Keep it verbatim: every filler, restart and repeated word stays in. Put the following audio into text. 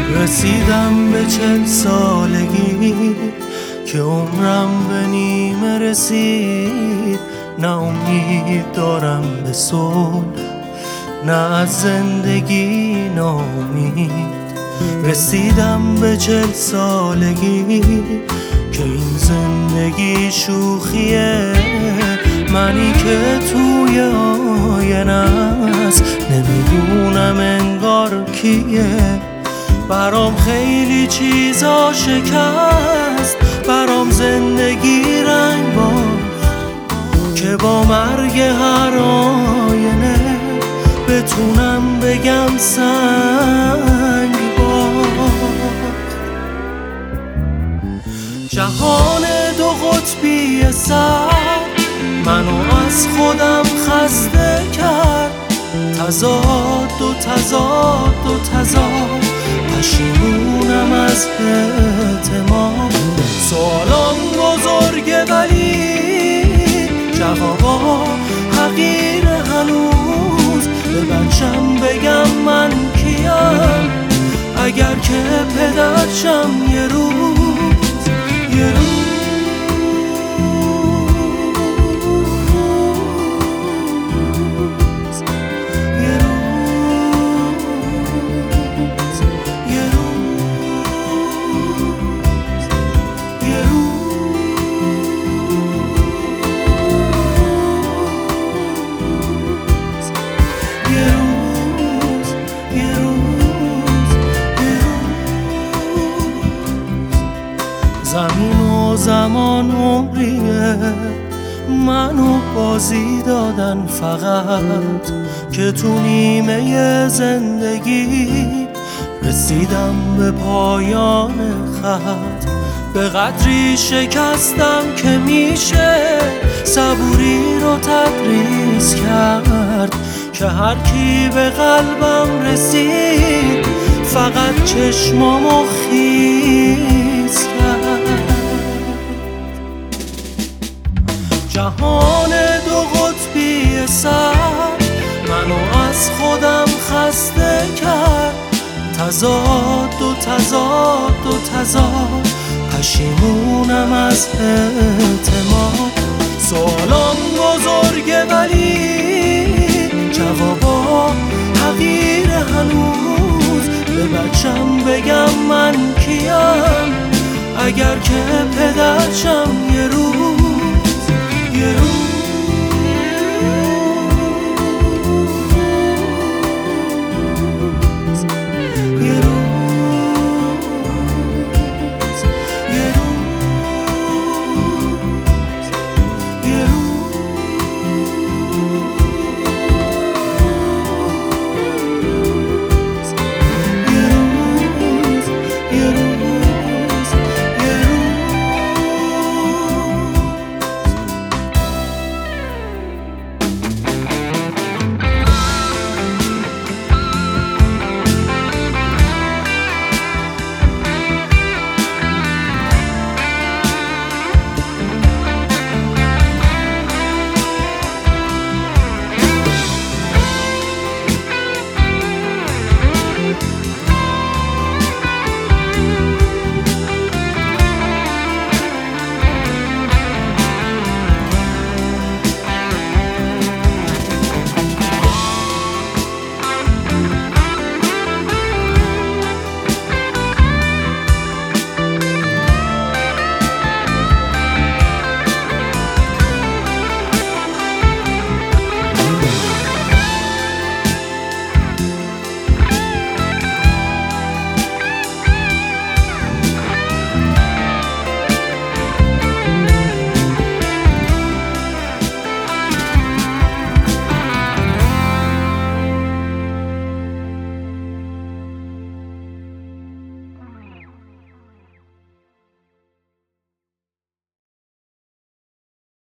رسیدم به چل سالگی که عمرم به نیمه رسید. نه امید دارم به صلح، نه از زندگی ناامید. رسیدم به چل سالگی که این زندگی شوخیه. منی که توی آینه است نمیدونم انگار کیه. برام خیلی چیزا شکست، برام زندگی رنگ باخت که با مرگ هر آینه بتونم بگم سنگ باخت. جهان دو قطبی سر منو از خودم خسته کرد. تضاد و تضاد و تضاد، پشیمونم از اعتماد. سوالام بزرگه ولی جوابا حقیر. هنوز به بچم بگم من کیم اگر که پدرشم یه روز یه روز زمین و زمان عمریه منو بازی دادن فقط که تو نیمه زندگی رسیدم به پایان خط. به قدری شکستم که میشه صبوری رو تدریس کرد که هر کی به قلبم رسید فقط چشمامو خیس کرد. جهان دو قطبی سر منو از خودم خسته کرد. تضاد و تضاد و تضاد، پشیمونم از اعتماد. سوالام بزرگه ولی جوابا حقیر. هنوز به بچم بگم من کیم اگر که پدرشم یه روز